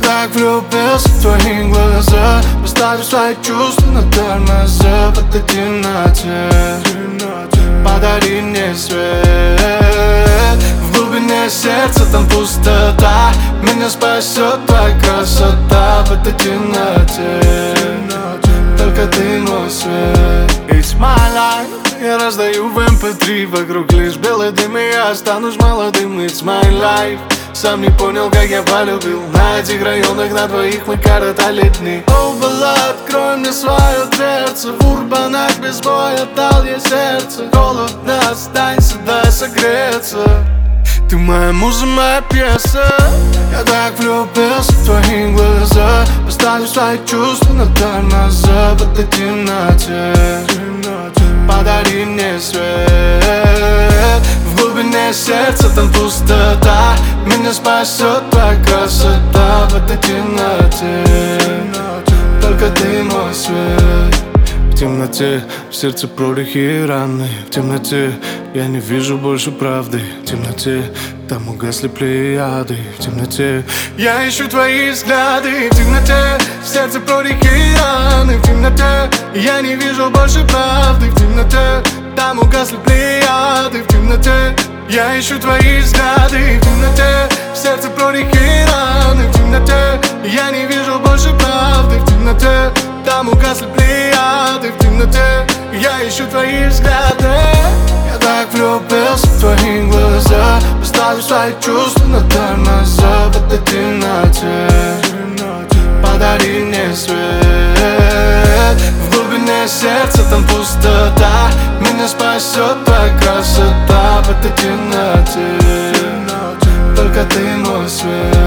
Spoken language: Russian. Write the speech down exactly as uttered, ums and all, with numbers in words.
так влюбился в твои глаза, поставив свои чувства на тормоза. В этой темноте подари мне свет. В глубине сердца там пустота, меня спасет твоя красота. В этой темноте только ты мой свет. It's my life. Я раздаю в эм пэ три, вокруг лишь белый дым, и я останусь молодым. It's my life. Сам не понял, как я полюбил. На этих районах на двоих мы коротали дни. О, была, открой мне свое дверцу. В урбанах без боя дал я сердце. Холодно, останься, дай согреться. Ты моя муза, моя пьеса. Я так влюбился в твои глаза, поставив свои чувства на тормоза. В этой темноте подари мне свет. В глубине сердца там пустота, меня спасет твоя красота. В этой темноте только ты мой свет. В темноте в сердце прорехи и раны. В темноте я не вижу больше правды. В темноте там угасли плеяды. В темноте я ищу твои взгляды. В темноте в сердце прорехи и раны. В темноте я не вижу больше правды. В темноте там угасли плеяды. В темноте я ищу твои взгляды. В темноте в сердце прорехи и раны. В темноте я не вижу больше правды. В темноте там угасли плеяды. В темноте я ищу твои взгляды. Я так влюбился в твои глаза, поставив свои чувства на тормоза. В этой темноте подари мне свет. В глубине сердца там пустота, меня спасет твоя красота. В этой темноте только ты мой свет.